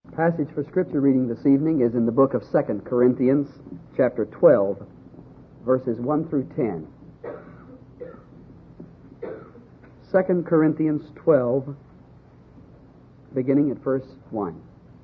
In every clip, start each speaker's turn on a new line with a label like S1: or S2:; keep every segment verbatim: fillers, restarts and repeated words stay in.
S1: Passage for Scripture reading this evening is in the book of Second Corinthians, chapter twelve, verses one through ten. Second Corinthians twelve, beginning at verse one.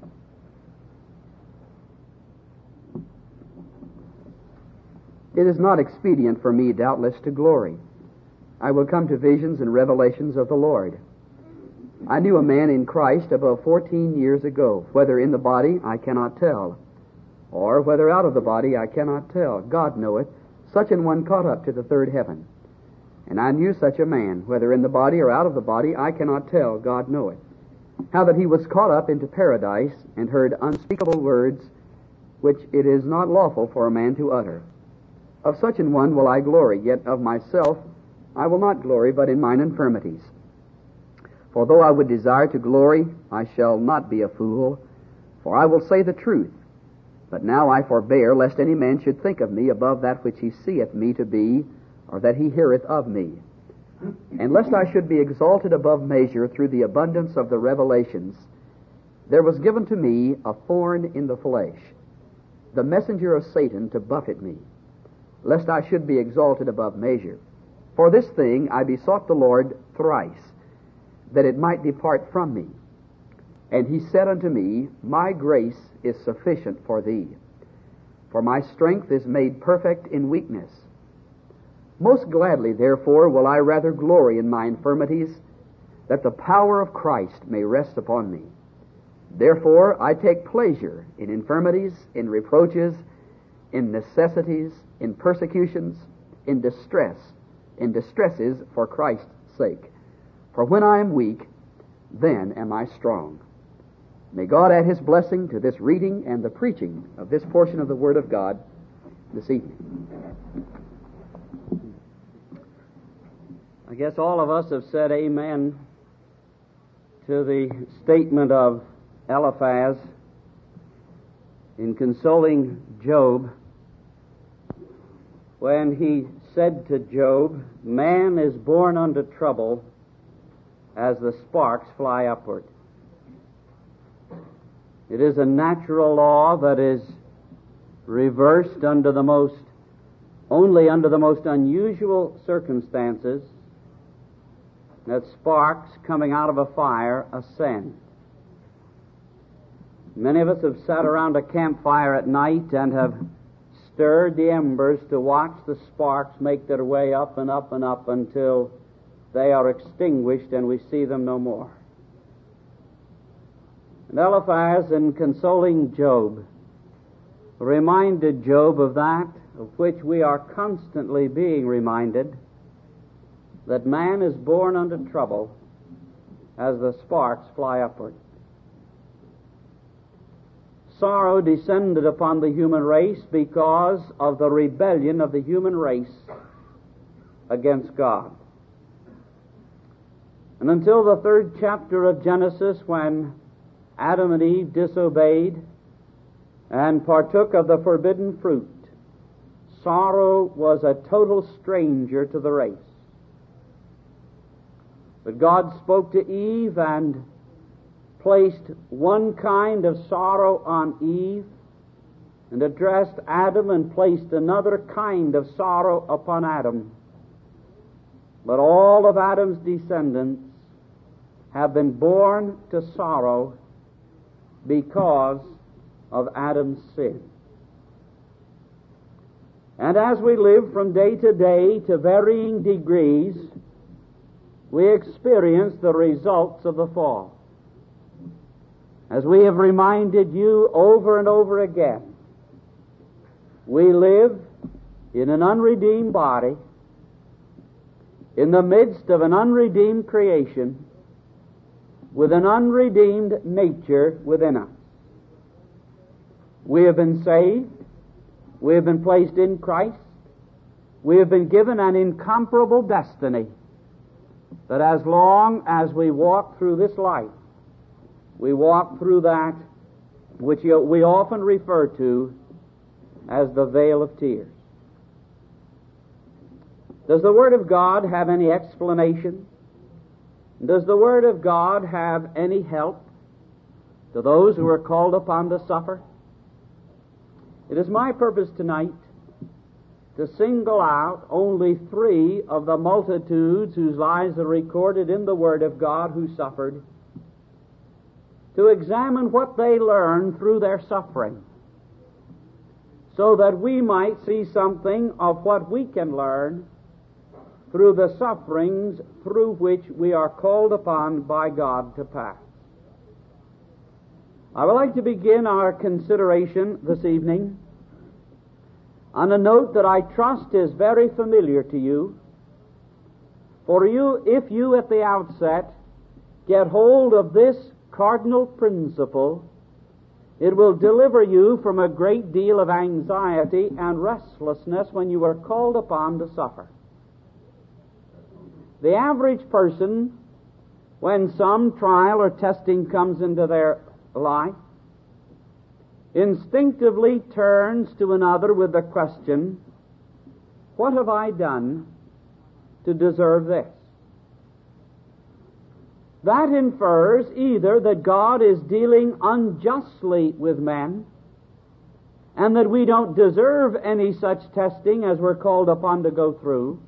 S1: It is not expedient for me, doubtless, to glory. I will come to visions and revelations of the Lord. I knew a man in Christ above fourteen years ago. Whether in the body, I cannot tell, or whether out of the body, I cannot tell. God knoweth. Such an one caught up to the third heaven. And I knew such a man, whether in the body or out of the body, I cannot tell. God knoweth. How that he was caught up into paradise, and heard unspeakable words, which it is not lawful for a man to utter. Of such an one will I glory, yet of myself I will not glory, but in mine infirmities. For though I would desire to glory, I shall not be a fool, for I will say the truth. But now I forbear, lest any man should think of me above that which he seeth me to be, or that he heareth of me. And lest I should be exalted above measure through the abundance of the revelations, there was given to me a thorn in the flesh, the messenger of Satan to buffet me, lest I should be exalted above measure. For this thing I besought the Lord thrice, that it might depart from me. And he said unto me, My grace is sufficient for thee, for my strength is made perfect in weakness. Most gladly, therefore, will I rather glory in my infirmities, that the power of Christ may rest upon me. Therefore I take pleasure in infirmities, in reproaches, in necessities, in persecutions, in distress, in distresses for Christ's sake. For when I am weak, then am I strong. May God add His blessing to this reading and the preaching of this portion of the Word of God this evening.
S2: I guess all of us have said amen to the statement of Eliphaz in consoling Job when he said to Job, Man is born unto trouble as the sparks fly upward. It is a natural law that is reversed under the most, only under the most unusual circumstances, that sparks coming out of a fire ascend. Many of us have sat around a campfire at night and have stirred the embers to watch the sparks make their way up and up and up until they are extinguished and we see them no more. And Eliphaz, in consoling Job, reminded Job of that of which we are constantly being reminded, that man is born unto trouble as the sparks fly upward. Sorrow descended upon the human race because of the rebellion of the human race against God. And until the third chapter of Genesis, when Adam and Eve disobeyed and partook of the forbidden fruit, sorrow was a total stranger to the race. But God spoke to Eve and placed one kind of sorrow on Eve, and addressed Adam and placed another kind of sorrow upon Adam. But all of Adam's descendants have been born to sorrow because of Adam's sin. And as we live from day to day to varying degrees, we experience the results of the fall. As we have reminded you over and over again, we live in an unredeemed body, in the midst of an unredeemed creation, with an unredeemed nature within us. We have been saved. We have been placed in Christ. We have been given an incomparable destiny that as long as we walk through this life, we walk through that which we often refer to as the vale of tears. Does the Word of God have any explanation? Does the Word of God have any help? to those who are called upon to suffer. It is my purpose tonight to single out only three of the multitudes whose lives are recorded in the Word of God who suffered, to examine what they learned through their suffering, so that we might see something of what we can learn through the sufferings through which we are called upon by God to pass. I would like to begin our consideration this evening on a note that I trust is very familiar to you. For you, if you at the outset get hold of this cardinal principle, it will deliver you from a great deal of anxiety and restlessness when you are called upon to suffer. The average person, when some trial or testing comes into their life, instinctively turns to another with the question, what have I done to deserve this? That infers either that God is dealing unjustly with men and that we don't deserve any such testing as we're called upon to go through,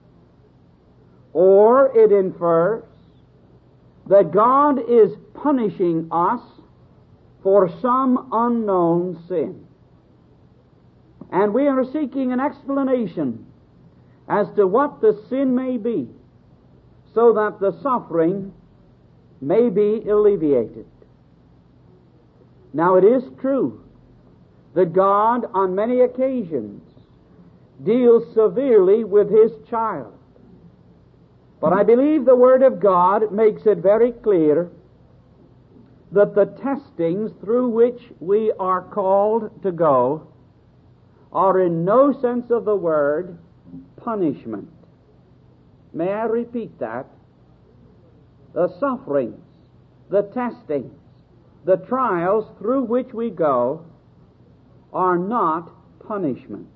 S2: or it infers that God is punishing us for some unknown sin. And we are seeking an explanation as to what the sin may be, so that the suffering may be alleviated. Now it is true that God on many occasions deals severely with His child. But I believe the Word of God makes it very clear that the testings through which we are called to go are in no sense of the word punishment. May I repeat that? The sufferings, the testings, the trials through which we go are not punishment.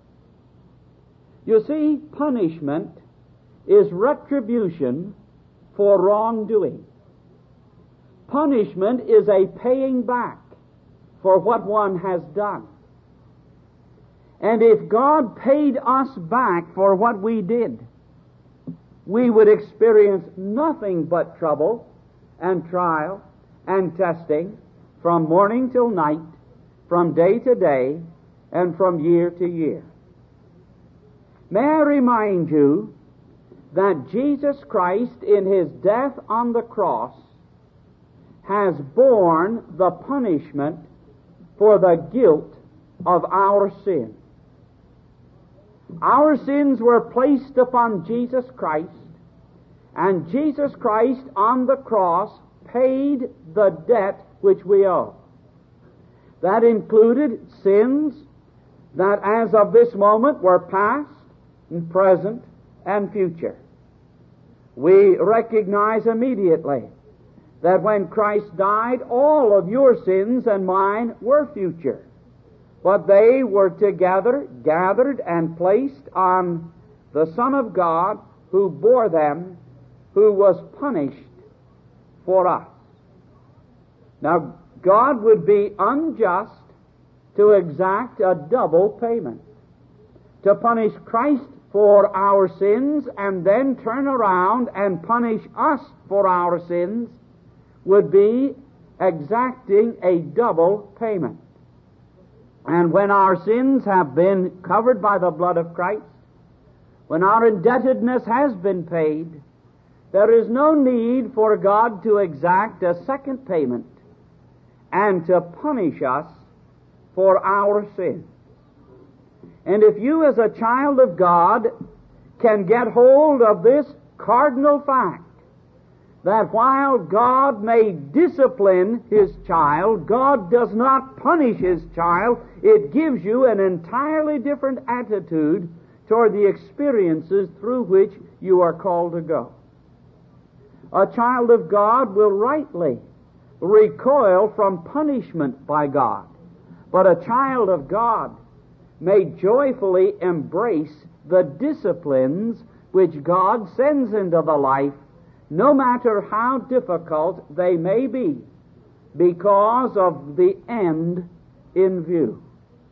S2: You see, punishment is retribution for wrongdoing. Punishment is a paying back for what one has done. And if God paid us back for what we did, we would experience nothing but trouble and trial and testing from morning till night, from day to day, and from year to year. May I remind you that Jesus Christ, in His death on the cross, has borne the punishment for the guilt of our sin. Our sins were placed upon Jesus Christ, and Jesus Christ on the cross paid the debt which we owe. That included sins that as of this moment were past and present and future. We recognize immediately that when Christ died, all of your sins and mine were future. But they were together gathered and placed on the Son of God who bore them, who was punished for us. Now, God would be unjust to exact a double payment. To punish Christ for our sins and then turn around and punish us for our sins would be exacting a double payment. And when our sins have been covered by the blood of Christ, when our indebtedness has been paid, there is no need for God to exact a second payment and to punish us for our sins. And if you as a child of God can get hold of this cardinal fact, that while God may discipline His child, God does not punish His child, it gives you an entirely different attitude toward the experiences through which you are called to go. A child of God will rightly recoil from punishment by God, but a child of God may joyfully embrace the disciplines which God sends into the life, no matter how difficult they may be, because of the end in view.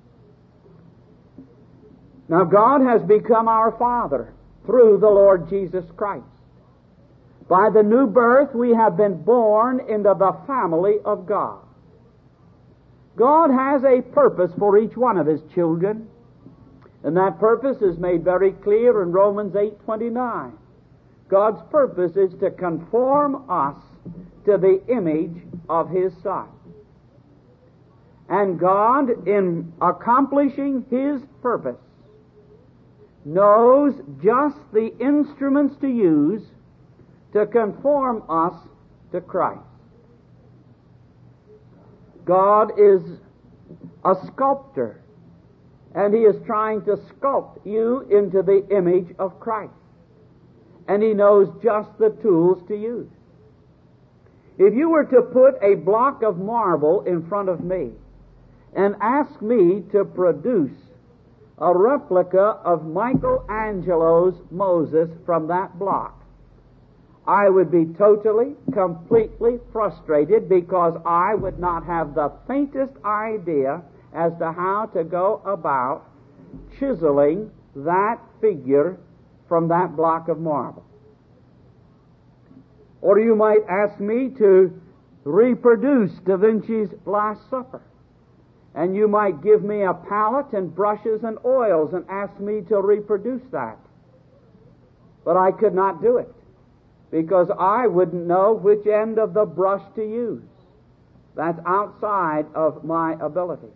S2: Now, God has become our Father through the Lord Jesus Christ. By the new birth, we have been born into the family of God. God has a purpose for each one of His children, and that purpose is made very clear in Romans eight twenty-nine. God's purpose is to conform us to the image of His Son. And God, in accomplishing His purpose, knows just the instruments to use to conform us to Christ. God is a sculptor, and He is trying to sculpt you into the image of Christ. And He knows just the tools to use. If you were to put a block of marble in front of me and ask me to produce a replica of Michelangelo's Moses from that block, I would be totally, completely frustrated, because I would not have the faintest idea as to how to go about chiseling that figure from that block of marble. Or you might ask me to reproduce Da Vinci's Last Supper, and you might give me a palette and brushes and oils and ask me to reproduce that. But I could not do it, because I wouldn't know which end of the brush to use. That's outside of my ability.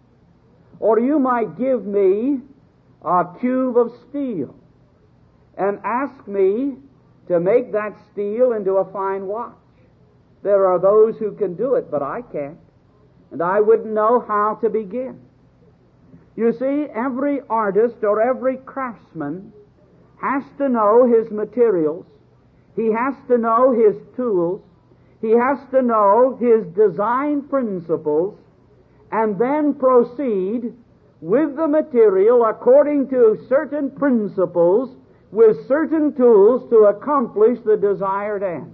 S2: Or you might give me a cube of steel and ask me to make that steel into a fine watch. There are those who can do it, but I can't. And I wouldn't know how to begin. You see, every artist or every craftsman has to know his materials. He has to know his tools. He has to know his design principles, and then proceed with the material according to certain principles, with certain tools to accomplish the desired end.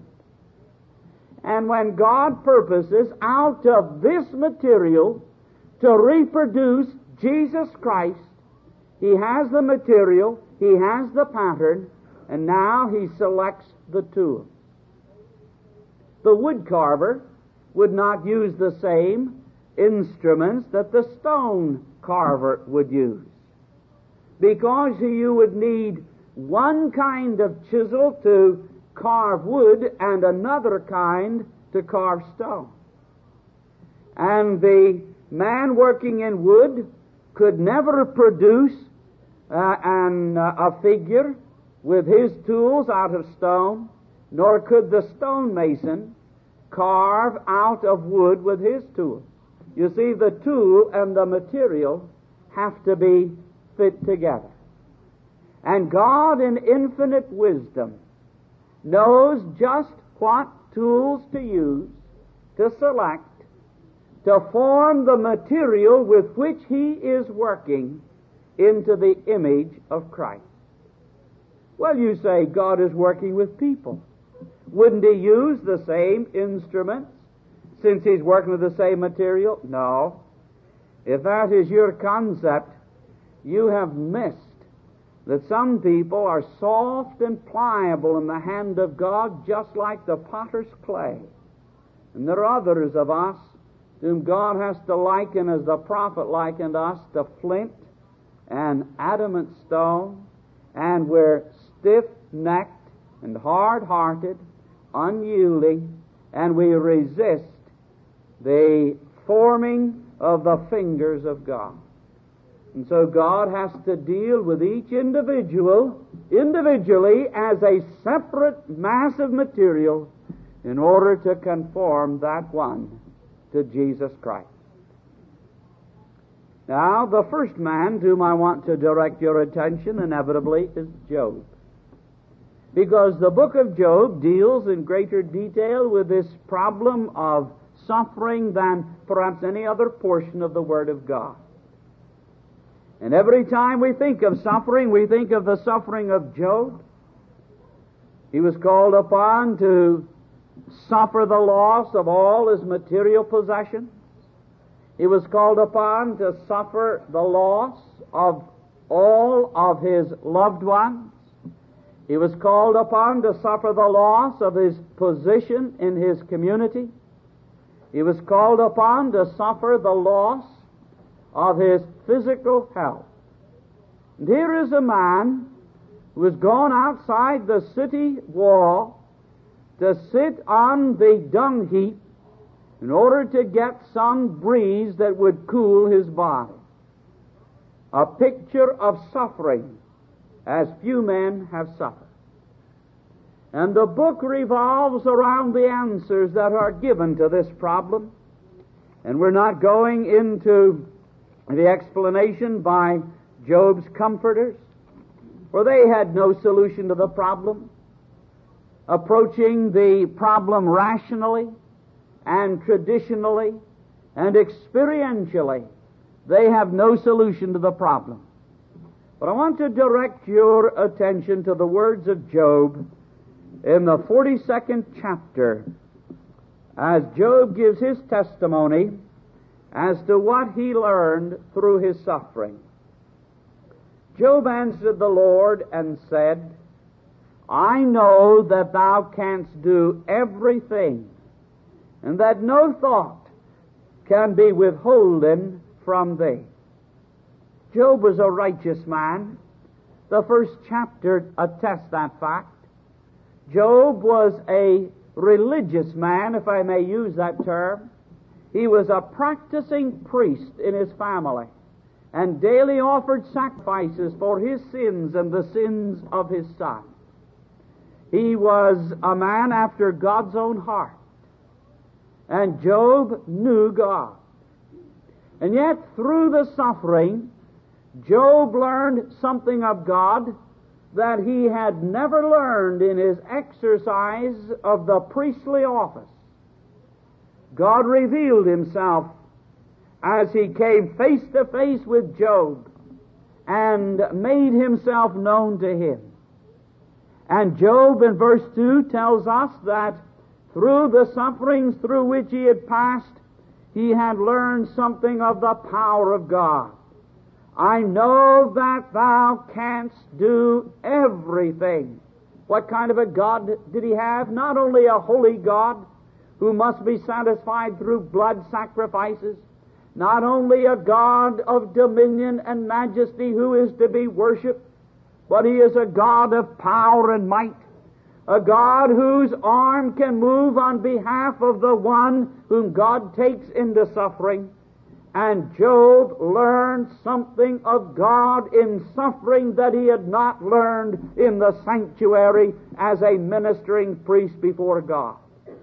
S2: And when God purposes out of this material to reproduce Jesus Christ, He has the material, He has the pattern, and now He selects the tool. The wood carver would not use the same instruments that the stone carver would use, because you would need one kind of chisel to carve wood and another kind to carve stone. And the man working in wood could never produce uh, an, uh, a figure with his tools out of stone, nor could the stonemason carve out of wood with his tools. You see, the tool and the material have to be fit together. And God, in infinite wisdom, knows just what tools to use, to select, to form the material with which He is working into the image of Christ. Well, you say God is working with people. Wouldn't He use the same instruments since He's working with the same material? No. If that is your concept, you have missed that some people are soft and pliable in the hand of God, just like the potter's clay. And there are others of us whom God has to liken, as the prophet likened us, to flint and adamant stone, and we're stiff-necked and hard-hearted, unyielding, and we resist the forming of the fingers of God. And so God has to deal with each individual individually as a separate mass of material in order to conform that one to Jesus Christ. Now, the first man to whom I want to direct your attention inevitably is Job, because the book of Job deals in greater detail with this problem of suffering than perhaps any other portion of the Word of God. And every time we think of suffering, we think of the suffering of Job. He was called upon to suffer the loss of all his material possessions. He was called upon to suffer the loss of all of his loved ones. He was called upon to suffer the loss of his position in his community. He was called upon to suffer the loss of his physical health. And here is a man who has gone outside the city wall to sit on the dung heap in order to get some breeze that would cool his body. A picture of suffering as few men have suffered. And the book revolves around the answers that are given to this problem. And we're not going into the explanation by Job's comforters, for they had no solution to the problem. Approaching the problem rationally and traditionally and experientially, they have no solution to the problem. But I want to direct your attention to the words of Job in the forty-second chapter, as Job gives his testimony as to what he learned through his suffering. Job answered the Lord and said, I know that thou canst do everything, and that no thought can be withholden from thee. Job was a righteous man. The first chapter attests that fact. Job was a religious man, if I may use that term. He was a practicing priest in his family, and daily offered sacrifices for his sins and the sins of his son. He was a man after God's own heart. And Job knew God. And yet, through the suffering, Job learned something of God that he had never learned in his exercise of the priestly office. God revealed himself as he came face to face with Job and made himself known to him. And Job in verse two tells us that through the sufferings through which he had passed, he had learned something of the power of God. I know that thou canst do everything. What kind of a God did he have? Not only a holy God who must be satisfied through blood sacrifices, not only a God of dominion and majesty who is to be worshipped, but he is a God of power and might, a God whose arm can move on behalf of the one whom God takes into suffering. And Job learned something of God in suffering that he had not learned in the sanctuary as a ministering priest before God.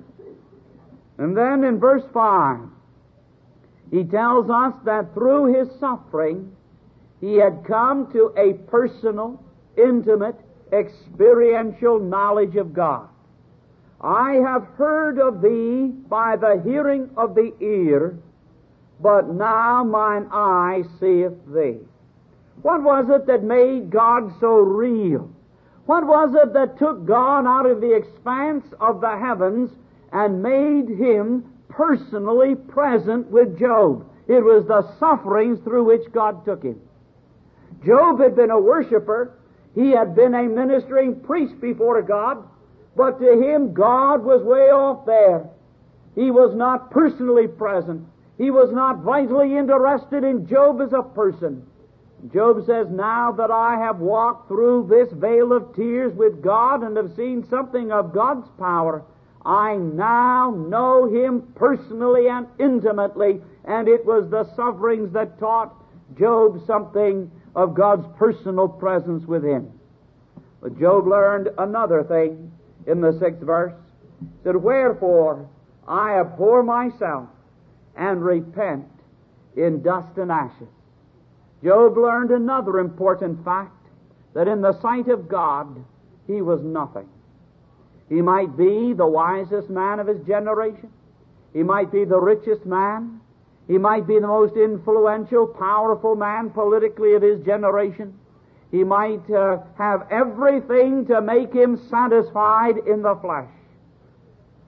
S2: And then in verse five, he tells us that through his suffering, he had come to a personal, intimate, experiential knowledge of God. I have heard of thee by the hearing of the ear, but now mine eye seeth thee. What was it that made God so real? What was it that took God out of the expanse of the heavens and made him personally present with Job? It was the sufferings through which God took him. Job had been a worshiper. He had been a ministering priest before God, but to him God was way off there. He was not personally present. He was not vitally interested in Job as a person. Job says, now that I have walked through this vale of tears with God and have seen something of God's power, I now know him personally and intimately, and it was the sufferings that taught Job something of God's personal presence with him. But Job learned another thing in the sixth verse. He said, wherefore I abhor myself and repent in dust and ashes. Job learned another important fact, that in the sight of God he was nothing. He might be the wisest man of his generation. He might be the richest man. He might be the most influential, powerful man politically of his generation. He might uh, have everything to make him satisfied in the flesh.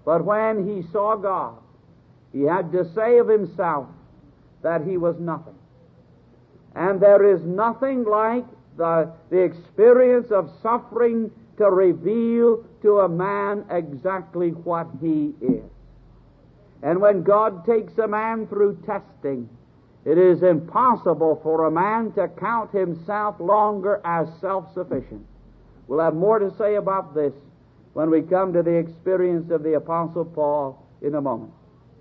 S2: But when he saw God, he had to say of himself that he was nothing. And there is nothing like the, the experience of suffering to reveal to a man exactly what he is. And when God takes a man through testing, it is impossible for a man to count himself longer as self-sufficient. We'll have more to say about this when we come to the experience of the Apostle Paul in a moment.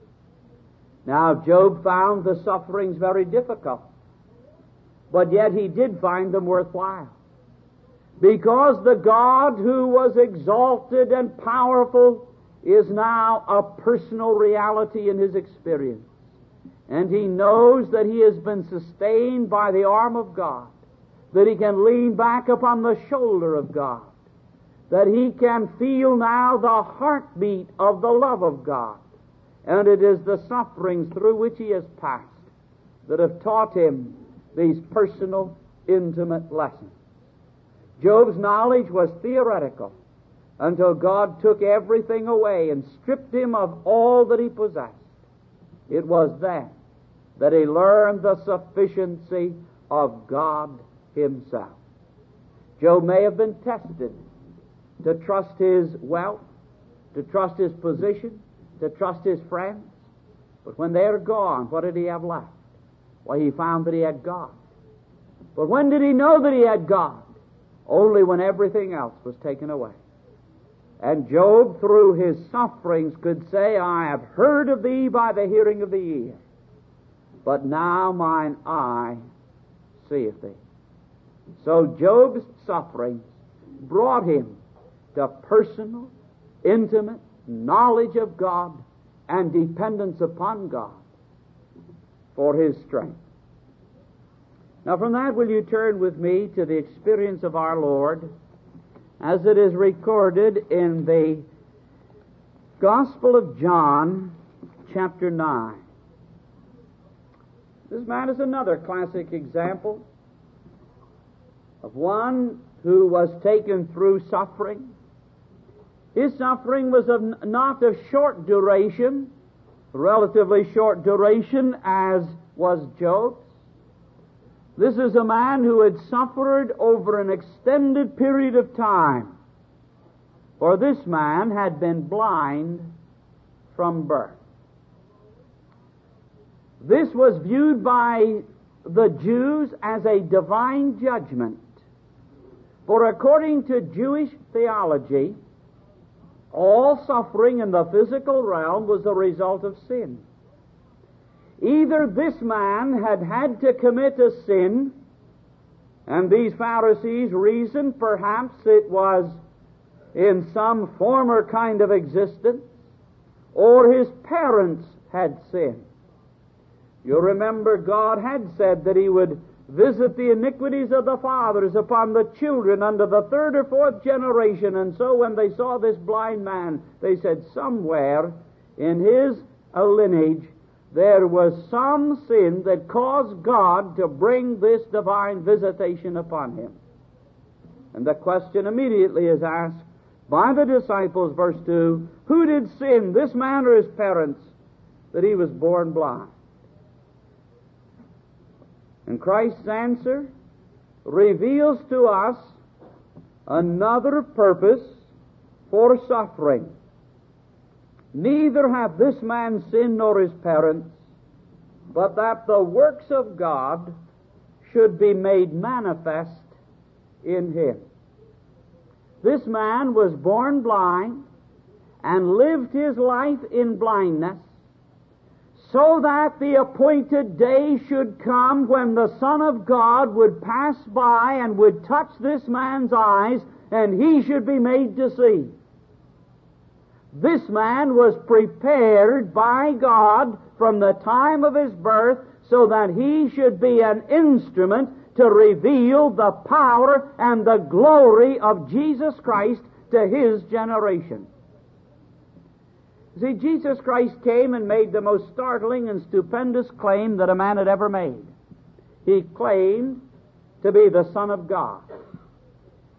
S2: Now, Job found the sufferings very difficult, but yet he did find them worthwhile, because the God who was exalted and powerful is now a personal reality in his experience. And he knows that he has been sustained by the arm of God, that he can lean back upon the shoulder of God, that he can feel now the heartbeat of the love of God. And it is the sufferings through which he has passed that have taught him these personal, intimate lessons. Job's knowledge was theoretical until God took everything away and stripped him of all that he possessed. It was then that he learned the sufficiency of God himself. Job may have been tested to trust his wealth, to trust his position, to trust his friends. But when they are gone, what did he have left? Well, he found that he had God. But when did he know that he had God? Only when everything else was taken away. And Job, through his sufferings, could say, I have heard of thee by the hearing of the ear, but now mine eye seeth thee. So Job's sufferings brought him to personal, intimate knowledge of God and dependence upon God for his strength. Now from that, will you turn with me to the experience of our Lord as it is recorded in the Gospel of John, chapter nine. This man is another classic example of one who was taken through suffering. His suffering was of not of short duration, relatively short duration as was Job's. This is a man who had suffered over an extended period of time, for this man had been blind from birth. This was viewed by the Jews as a divine judgment, for according to Jewish theology, all suffering in the physical realm was a result of sin. Either this man had had to commit a sin, and these Pharisees reasoned perhaps it was in some former kind of existence, or his parents had sinned. You remember God had said that he would visit the iniquities of the fathers upon the children unto the third or fourth generation, and so when they saw this blind man, they said somewhere in his uh, lineage there was some sin that caused God to bring this divine visitation upon him. And the question immediately is asked by the disciples, verse two, who did sin, this man or his parents, that he was born blind? And Christ's answer reveals to us another purpose for suffering. Neither hath this man sinned nor his parents, but that the works of God should be made manifest in him. This man was born blind and lived his life in blindness, so that the appointed day should come when the Son of God would pass by and would touch this man's eyes, and he should be made to see. This man was prepared by God from the time of his birth so that he should be an instrument to reveal the power and the glory of Jesus Christ to his generation. See, Jesus Christ came and made the most startling and stupendous claim that a man had ever made. He claimed to be the Son of God.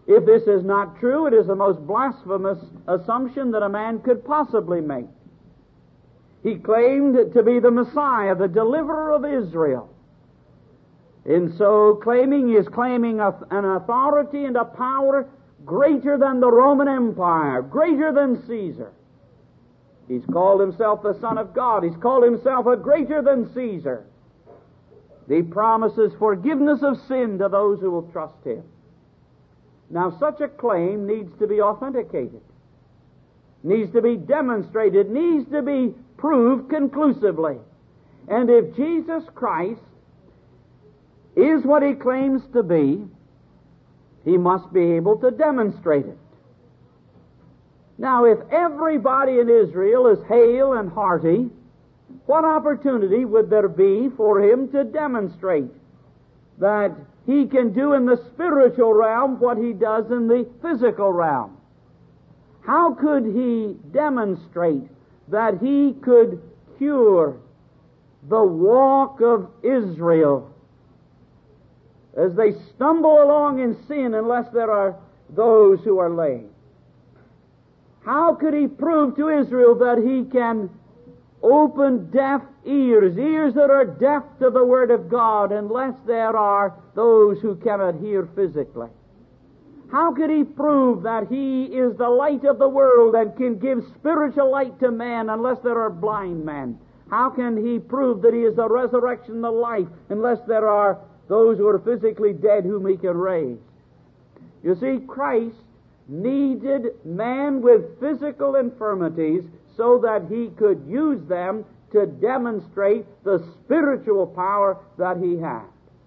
S2: If this is not true, it is the most blasphemous assumption that a man could possibly make. He claimed to be the Messiah, the deliverer of Israel. In so claiming, he is claiming a, an authority and a power greater than the Roman Empire, greater than Caesar. He's called himself the Son of God. He's called himself a greater than Caesar. He promises forgiveness of sin to those who will trust him. Now, such a claim needs to be authenticated, needs to be demonstrated, needs to be proved conclusively. And if Jesus Christ is what he claims to be, he must be able to demonstrate it. Now, if everybody in Israel is hale and hearty, what opportunity would there be for him to demonstrate that he can do in the spiritual realm what he does in the physical realm? How could he demonstrate that he could cure the walk of Israel as they stumble along in sin unless there are those who are lame? How could he prove to Israel that he can open deaf ears, ears that are deaf to the Word of God, unless there are those who cannot hear physically? How could he prove that he is the light of the world and can give spiritual light to men unless there are blind men? How can he prove that he is the resurrection and the life unless there are those who are physically dead whom he can raise? You see, Christ needed man with physical infirmities so that he could use them to demonstrate the spiritual power that he had.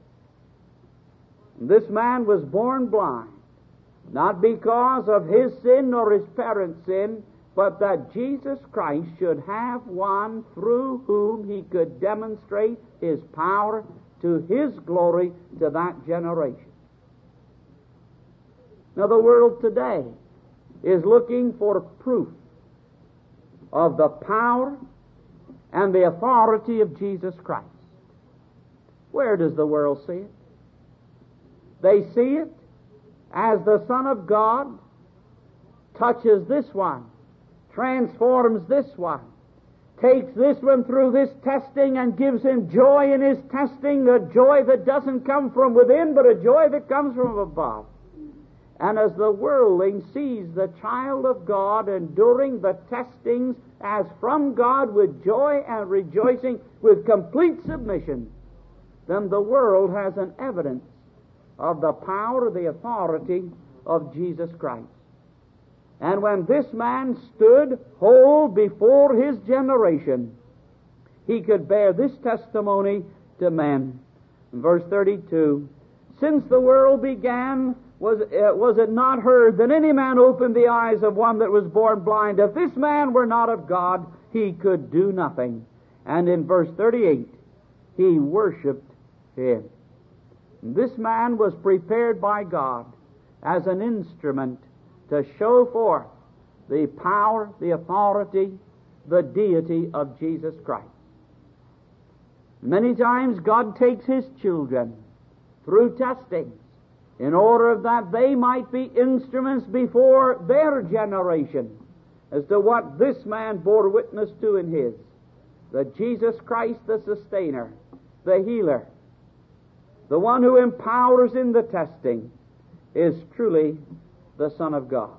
S2: This man was born blind, not because of his sin nor his parents' sin, but that Jesus Christ should have one through whom he could demonstrate his power to his glory to that generation. Now, the world today is looking for proof of the power and the authority of Jesus Christ. Where does the world see it? They see it as the Son of God touches this one, transforms this one, takes this one through this testing and gives him joy in his testing, a joy that doesn't come from within, but a joy that comes from above. And as the worldling sees the child of God enduring the testings as from God with joy and rejoicing, with complete submission, then the world has an evidence of the power, the authority of Jesus Christ. And when this man stood whole before his generation, he could bear this testimony to men. In verse thirty-two, since the world began, Was, uh, was it not heard that any man opened the eyes of one that was born blind? If this man were not of God, he could do nothing. And in verse thirty-eight, he worshipped him. This man was prepared by God as an instrument to show forth the power, the authority, the deity of Jesus Christ. Many times God takes his children through testing in order that they might be instruments before their generation as to what this man bore witness to in his, that Jesus Christ, the sustainer, the healer, the one who empowers in the testing, is truly the Son of God.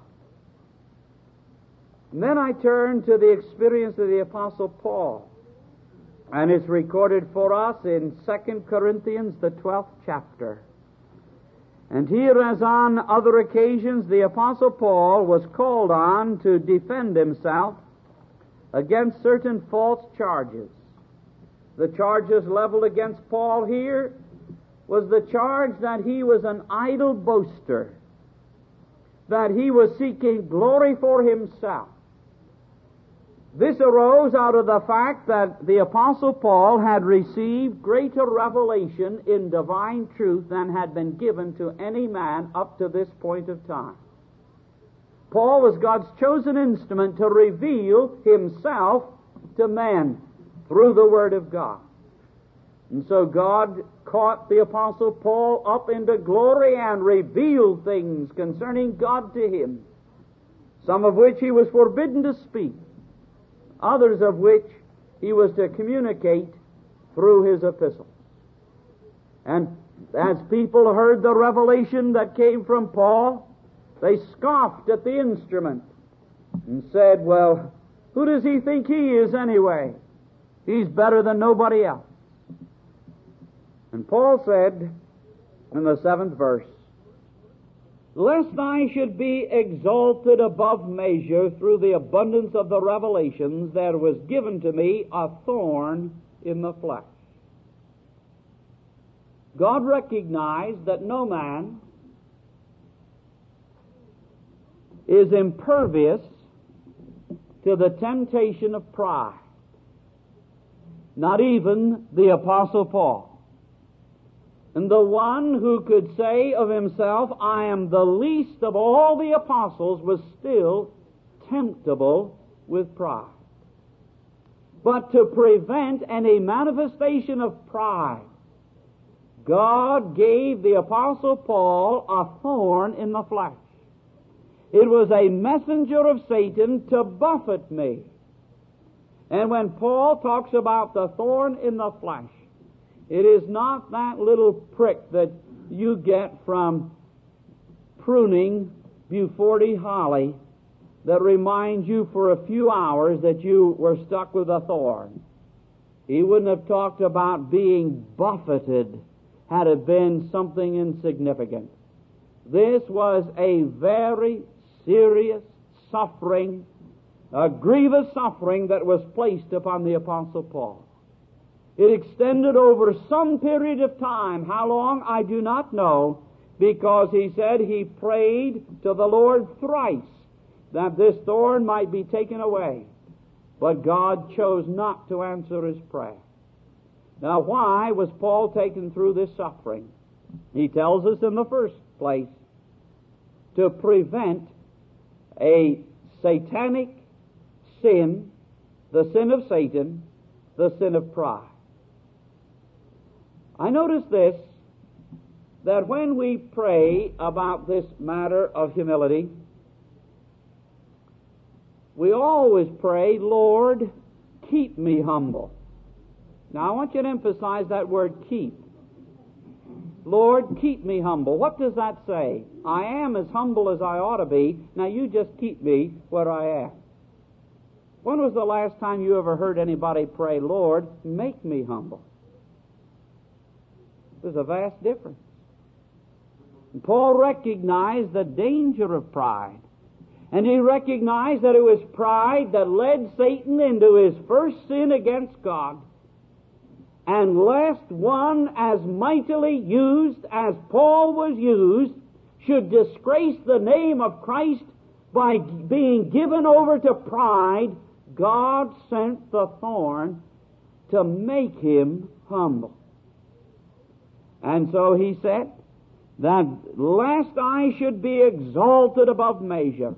S2: And then I turn to the experience of the Apostle Paul, and it's recorded for us in Second Corinthians, the twelfth chapter. And here, as on other occasions, the Apostle Paul was called on to defend himself against certain false charges. The charges leveled against Paul here was the charge that he was an idle boaster, that he was seeking glory for himself. This arose out of the fact that the Apostle Paul had received greater revelation in divine truth than had been given to any man up to this point of time. Paul was God's chosen instrument to reveal himself to men through the Word of God. And so God caught the Apostle Paul up into glory and revealed things concerning God to him, some of which he was forbidden to speak, others of which he was to communicate through his epistle. And as people heard the revelation that came from Paul, they scoffed at the instrument and said, well, who does he think he is anyway? He's better than nobody else. And Paul said in the seventh verse, lest I should be exalted above measure through the abundance of the revelations, there was given to me a thorn in the flesh. God recognized that no man is impervious to the temptation of pride, not even the Apostle Paul. And the one who could say of himself, I am the least of all the apostles, was still temptable with pride. But to prevent any manifestation of pride, God gave the Apostle Paul a thorn in the flesh. It was a messenger of Satan to buffet me. And when Paul talks about the thorn in the flesh, it is not that little prick that you get from pruning Beauforty holly that reminds you for a few hours that you were stuck with a thorn. He wouldn't have talked about being buffeted had it been something insignificant. This was a very serious suffering, a grievous suffering that was placed upon the Apostle Paul. It extended over some period of time. How long, I do not know, because he said he prayed to the Lord thrice that this thorn might be taken away. But God chose not to answer his prayer. Now, why was Paul taken through this suffering? He tells us in the first place, to prevent a satanic sin, the sin of Satan, the sin of pride. I notice this, that when we pray about this matter of humility, we always pray, Lord, keep me humble. Now, I want you to emphasize that word keep. Lord, keep me humble. What does that say? I am as humble as I ought to be. Now, you just keep me where I am. When was the last time you ever heard anybody pray, Lord, make me humble? There's a vast difference. And Paul recognized the danger of pride. And he recognized that it was pride that led Satan into his first sin against God. And lest one as mightily used as Paul was used should disgrace the name of Christ by being given over to pride, God sent the thorn to make him humble. And so he said that lest I should be exalted above measure,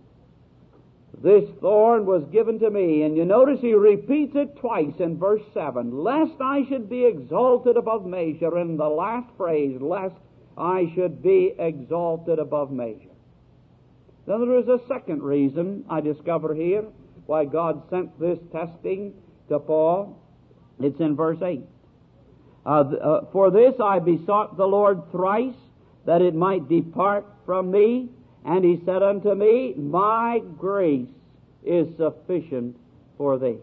S2: this thorn was given to me. And you notice he repeats it twice in verse seven. Lest I should be exalted above measure. In the last phrase, lest I should be exalted above measure. Then there is a second reason I discover here why God sent this testing to Paul. It's in verse eight. Uh, uh, For this I besought the Lord thrice, that it might depart from me. And he said unto me, my grace is sufficient for thee.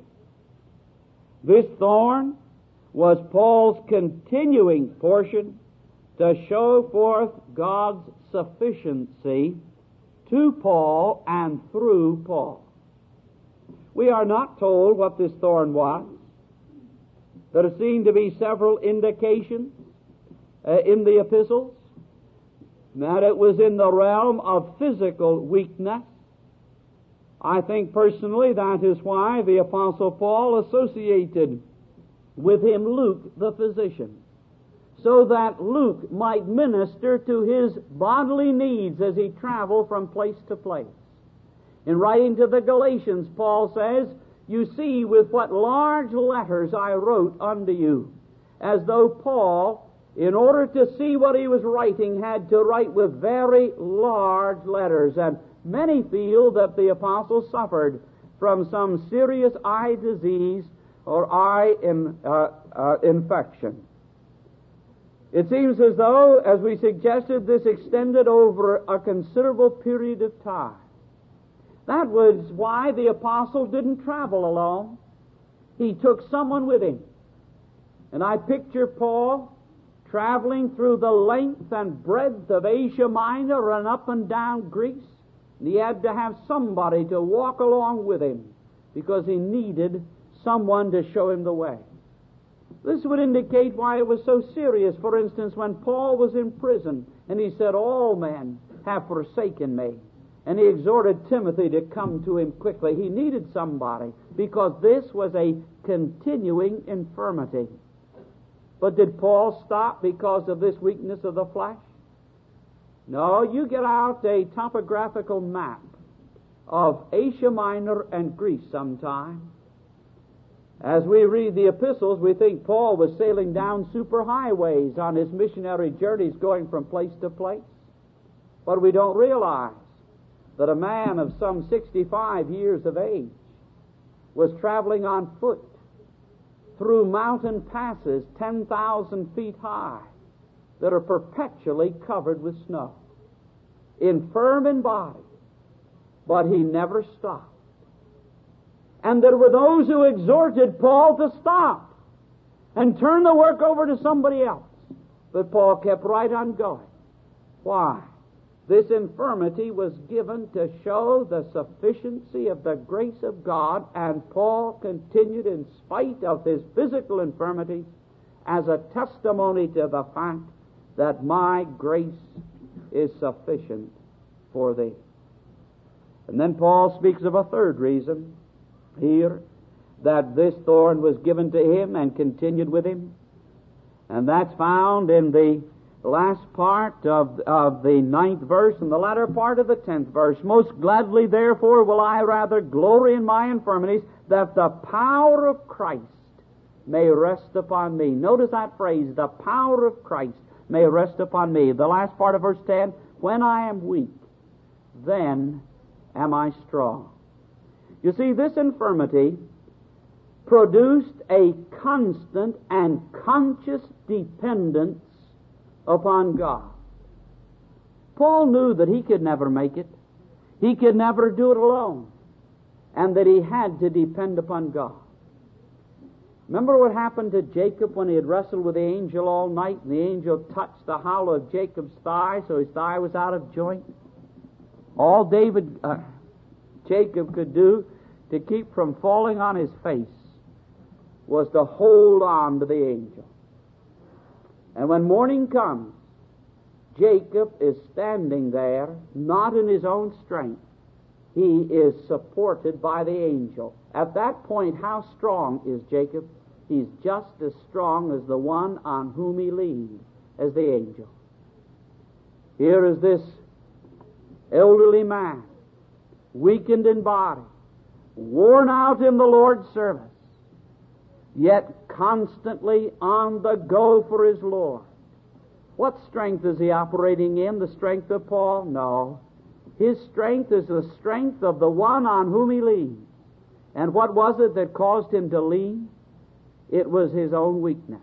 S2: This thorn was Paul's continuing portion to show forth God's sufficiency to Paul and through Paul. We are not told what this thorn was. There seem to be several indications uh, in the epistles that it was in the realm of physical weakness. I think personally that is why the Apostle Paul associated with him Luke the physician, so that Luke might minister to his bodily needs as he traveled from place to place. In writing to the Galatians, Paul says, you see with what large letters I wrote unto you. as though Paul, in order to see what he was writing, had to write with very large letters. And many feel that the apostle suffered from some serious eye disease or eye in, uh, uh, infection. It seems as though, as we suggested, this extended over a considerable period of time. That was why the apostle didn't travel alone. He took someone with him. And I picture Paul traveling through the length and breadth of Asia Minor and up and down Greece. And he had to have somebody to walk along with him because he needed someone to show him the way. This would indicate why it was so serious. For instance, when Paul was in prison and he said, all men have forsaken me, and he exhorted Timothy to come to him quickly. He needed somebody because this was a continuing infirmity. But did Paul stop because of this weakness of the flesh? No, you get out a topographical map of Asia Minor and Greece sometime. As we read the epistles, we think Paul was sailing down superhighways on his missionary journeys going from place to place. But we don't realize that a man of some sixty-five years of age was traveling on foot through mountain passes ten thousand feet high that are perpetually covered with snow. Infirm in body, but he never stopped. And there were those who exhorted Paul to stop and turn the work over to somebody else. But Paul kept right on going. Why? This infirmity was given to show the sufficiency of the grace of God, and Paul continued in spite of his physical infirmity as a testimony to the fact that my grace is sufficient for thee. And then Paul speaks of a third reason here, that this thorn was given to him and continued with him. And that's found in the last part of, of the ninth verse and the latter part of the tenth verse. Most gladly, therefore, will I rather glory in my infirmities, that the power of Christ may rest upon me. Notice that phrase, the power of Christ may rest upon me. The last part of verse ten, when I am weak, then am I strong. You see, this infirmity produced a constant and conscious dependence upon God. Paul knew that he could never make it. He could never do it alone. And that he had to depend upon God. Remember what happened to Jacob when he had wrestled with the angel all night, and the angel touched the hollow of Jacob's thigh, so his thigh was out of joint? All David... Uh, Jacob could do to keep from falling on his face was to hold on to the angel. And when morning comes, Jacob is standing there, not in his own strength. He is supported by the angel. At that point, how strong is Jacob? He's just as strong as the one on whom he leaned, as the angel. Here is this elderly man, weakened in body, worn out in the Lord's service, yet constantly on the go for his Lord. What strength is he operating in? The strength of Paul? No. His strength is the strength of the one on whom he leans. And what was it that caused him to lean? It was his own weakness.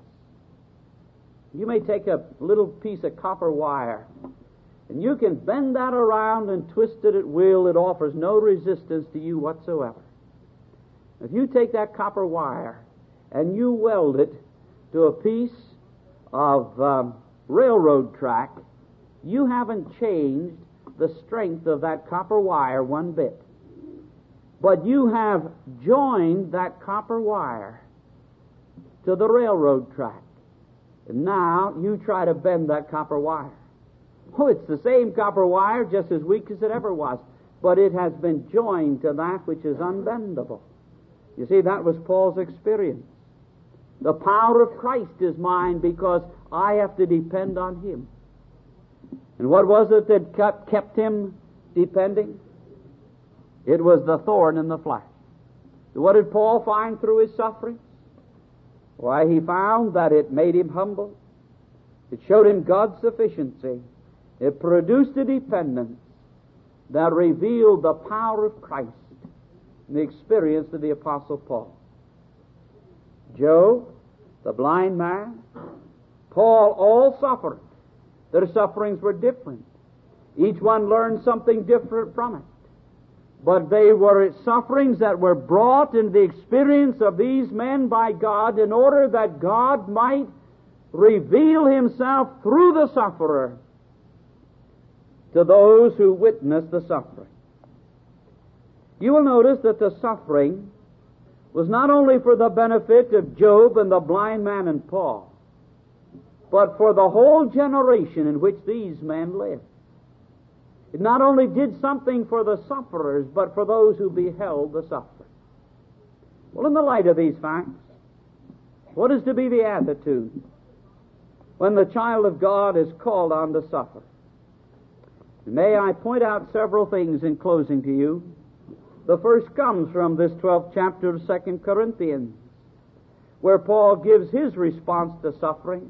S2: You may take a little piece of copper wire, and you can bend that around and twist it at will. It offers no resistance to you whatsoever. If you take that copper wire and you weld it to a piece of um, railroad track, you haven't changed the strength of that copper wire one bit. But you have joined that copper wire to the railroad track. And now you try to bend that copper wire. Oh, it's the same copper wire, just as weak as it ever was. But it has been joined to that which is unbendable. You see, that was Paul's experience. The power of Christ is mine because I have to depend on Him. And what was it that kept him depending? It was the thorn in the flesh. What did Paul find through his sufferings? Why, he found that it made him humble. It showed him God's sufficiency. It produced a dependence that revealed the power of Christ in the experience of the Apostle Paul. Job, the blind man, Paul, all suffered. Their sufferings were different. Each one learned something different from it. But they were sufferings that were brought into the experience of these men by God in order that God might reveal Himself through the sufferer to those who witnessed the suffering. You will notice that the suffering was not only for the benefit of Job and the blind man and Paul, but for the whole generation in which these men lived. It not only did something for the sufferers, but for those who beheld the suffering. Well, in the light of these facts, what is to be the attitude when the child of God is called on to suffer? May I point out several things in closing to you. The first comes from this twelfth chapter of Second Corinthians, where Paul gives his response to suffering.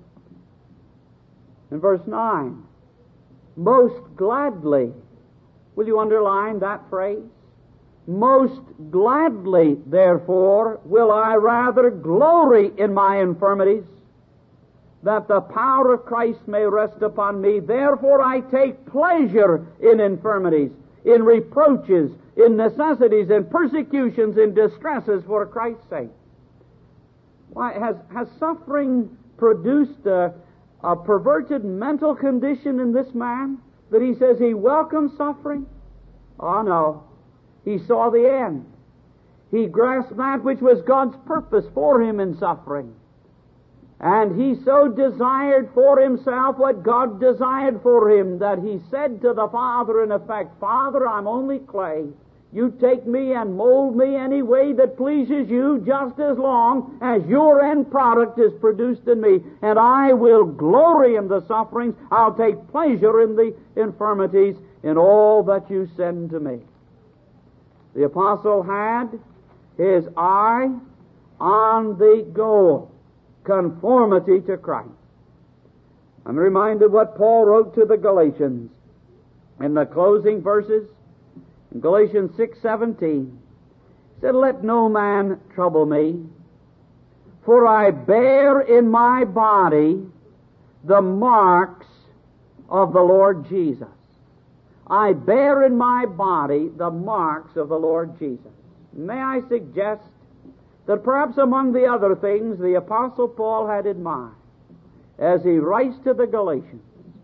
S2: In verse nine, most gladly, will you underline that phrase? Most gladly, therefore, will I rather glory in my infirmities, that the power of Christ may rest upon me. Therefore I take pleasure in infirmities, in reproaches, in necessities, in persecutions, in distresses for Christ's sake. Why, has, has suffering produced a, a perverted mental condition in this man that he says he welcomes suffering? Oh, no. He saw the end. He grasped that which was God's purpose for him in suffering. And he so desired for himself what God desired for him that he said to the Father, in effect, Father, I'm only clay. You take me and mold me any way that pleases you, just as long as your end product is produced in me. And I will glory in the sufferings. I'll take pleasure in the infirmities, in all that you send to me. The apostle had his eye on the goal, conformity to Christ. I'm reminded what Paul wrote to the Galatians in the closing verses. In Galatians six seventeen, he said, let no man trouble me, for I bear in my body the marks of the Lord Jesus. I bear in my body the marks of the Lord Jesus. May I suggest that perhaps among the other things the Apostle Paul had in mind as he writes to the Galatians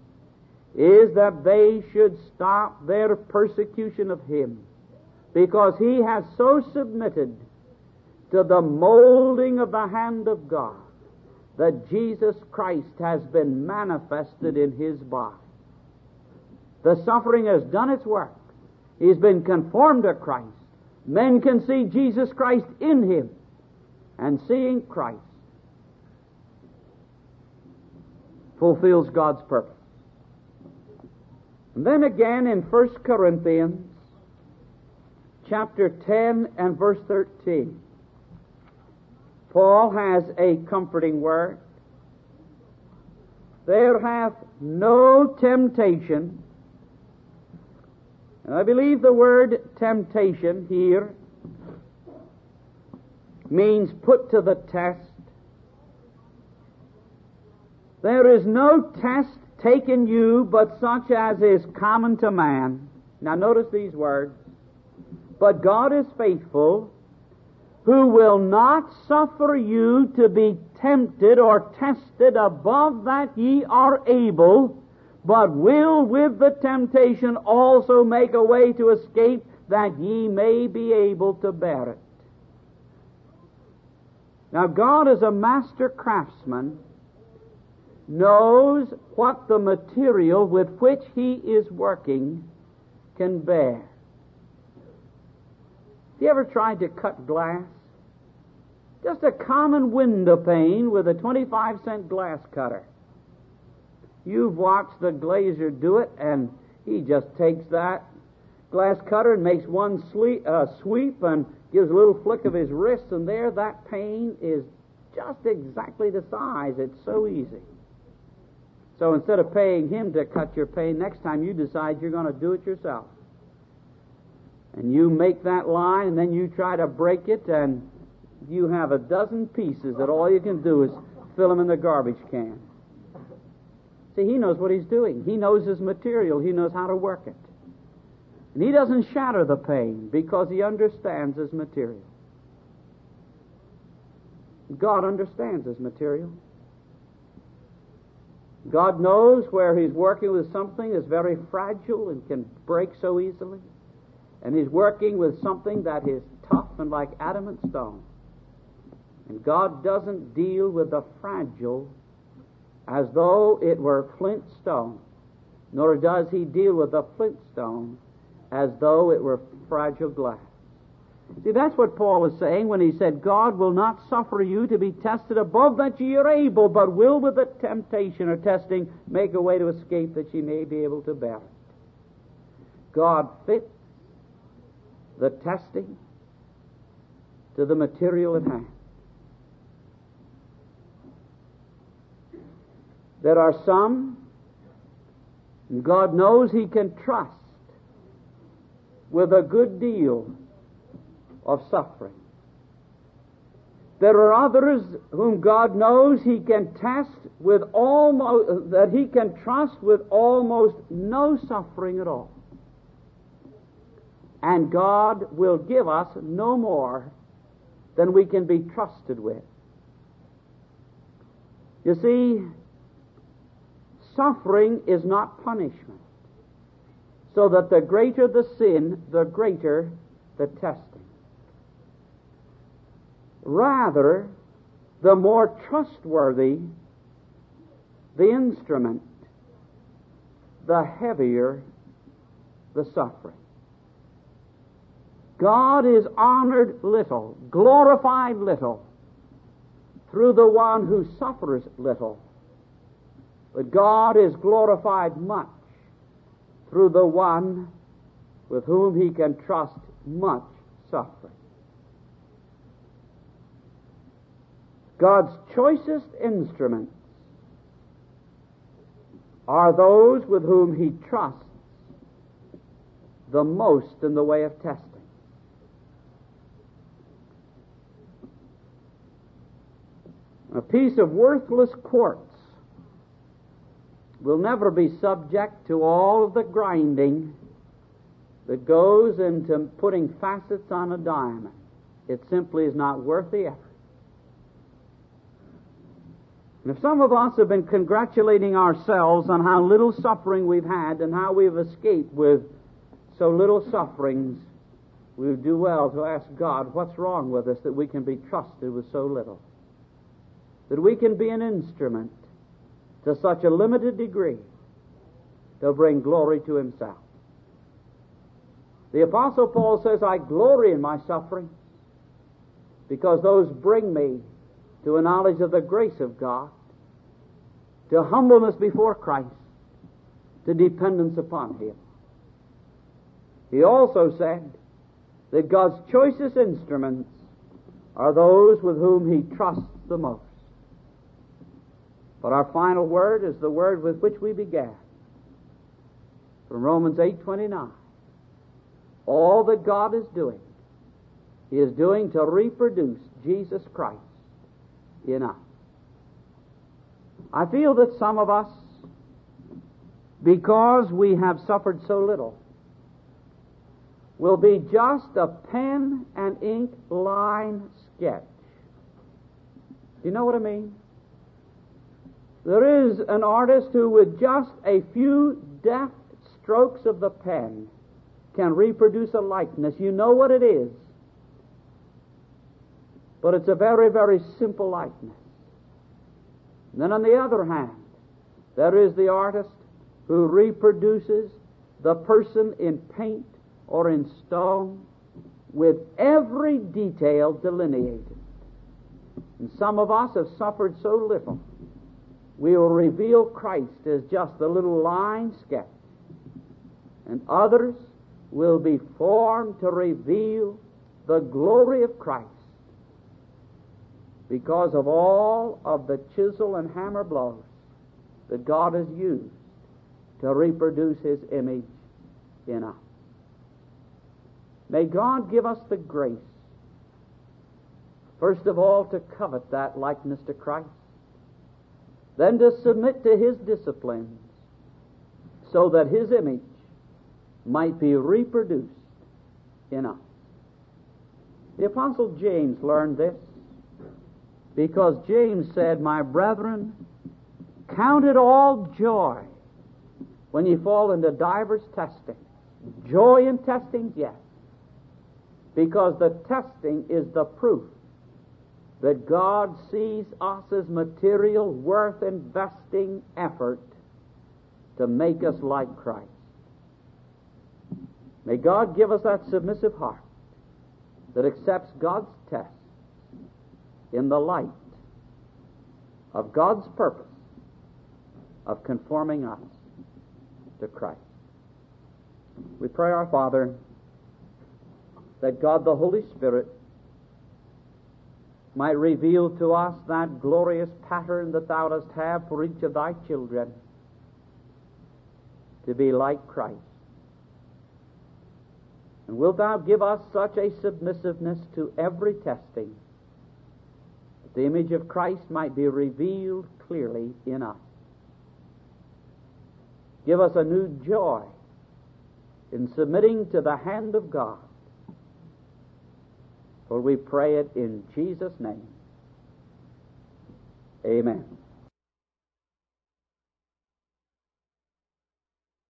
S2: is that they should stop their persecution of him, because he has so submitted to the molding of the hand of God that Jesus Christ has been manifested in his body. The suffering has done its work. He's been conformed to Christ. Men can see Jesus Christ in him, and seeing Christ fulfills God's purpose. And then again in First Corinthians chapter ten and verse thirteen, Paul has a comforting word. There hath no temptation, and I believe the word temptation here means put to the test. There is no test taken you but such as is common to man. Now notice these words. But God is faithful, who will not suffer you to be tempted or tested above that ye are able, but will with the temptation also make a way to escape, that ye may be able to bear it. Now God, as a master craftsman, knows what the material with which he is working can bear. Have you ever tried to cut glass? Just a common window pane with a twenty-five cent glass cutter. You've watched the glazier do it, and he just takes that glass cutter and makes one sleep, uh, sweep and gives a little flick of his wrist, and there that pane is just exactly the size. It's so easy. So instead of paying him to cut your pain, next time you decide you're going to do it yourself. And you make that line, and then you try to break it, and you have a dozen pieces that all you can do is fill them in the garbage can. See, he knows what he's doing. He knows his material. He knows how to work it. And he doesn't shatter the pain because he understands his material. God understands his material. God knows where he's working with something that's very fragile and can break so easily. And he's working with something that is tough and like adamant stone. And God doesn't deal with the fragile as though it were flint stone, nor does he deal with the flint stone as though it were fragile glass. See, that's what Paul is saying when he said, God will not suffer you to be tested above that ye are able, but will with the temptation or testing make a way to escape that ye may be able to bear it. God fits the testing to the material at hand. There are some, and God knows he can trust with a good deal of suffering. There are others whom God knows he can test with almost, that he can trust with almost no suffering at all. And God will give us no more than we can be trusted with. You see, suffering is not punishment, so that the greater the sin, the greater the testing. Rather, the more trustworthy the instrument, the heavier the suffering. God is honored little, glorified little, through the one who suffers little. But God is glorified much through the one with whom he can trust much suffering. God's choicest instruments are those with whom he trusts the most in the way of testing. A piece of worthless quartz will never be subject to all of the grinding that goes into putting facets on a diamond. It simply is not worth the effort. And if some of us have been congratulating ourselves on how little suffering we've had and how we've escaped with so little sufferings, we would do well to ask God, what's wrong with us that we can be trusted with so little? That we can be an instrument to such a limited degree to bring glory to himself. The Apostle Paul says, I glory in my suffering because those bring me to a knowledge of the grace of God, to humbleness before Christ, to dependence upon him. He also said that God's choicest instruments are those with whom he trusts the most. But our final word is the word with which we began. From Romans eight twenty-nine. All that God is doing, he is doing to reproduce Jesus Christ in us. I feel that some of us, because we have suffered so little, will be just a pen and ink line sketch. Do you know what I mean? There is an artist who with just a few deft strokes of the pen can reproduce a likeness. You know what it is. But it's a very, very simple likeness. And then on the other hand, there is the artist who reproduces the person in paint or in stone with every detail delineated. And some of us have suffered so little, we will reveal Christ as just a little line sketch. And others will be formed to reveal the glory of Christ. because of all of the chisel and hammer blows that God has used to reproduce His image in us. May God give us the grace, first of all, to covet that likeness to Christ, then to submit to His disciplines, so that His image might be reproduced in us. The Apostle James learned this because James said, "My brethren, count it all joy when ye fall into divers testing." Joy in testing, yes, because the testing is the proof that God sees us as material worth investing effort to make us like Christ. May God give us that submissive heart that accepts God's test in the light of God's purpose of conforming us to Christ. We pray, our Father, that God the Holy Spirit might reveal to us that glorious pattern that Thou dost have for each of Thy children to be like Christ. And wilt Thou give us such a submissiveness to every testing that the image of Christ might be revealed clearly in us. Give us a new joy in submitting to the hand of God. For we pray it in Jesus' name. Amen.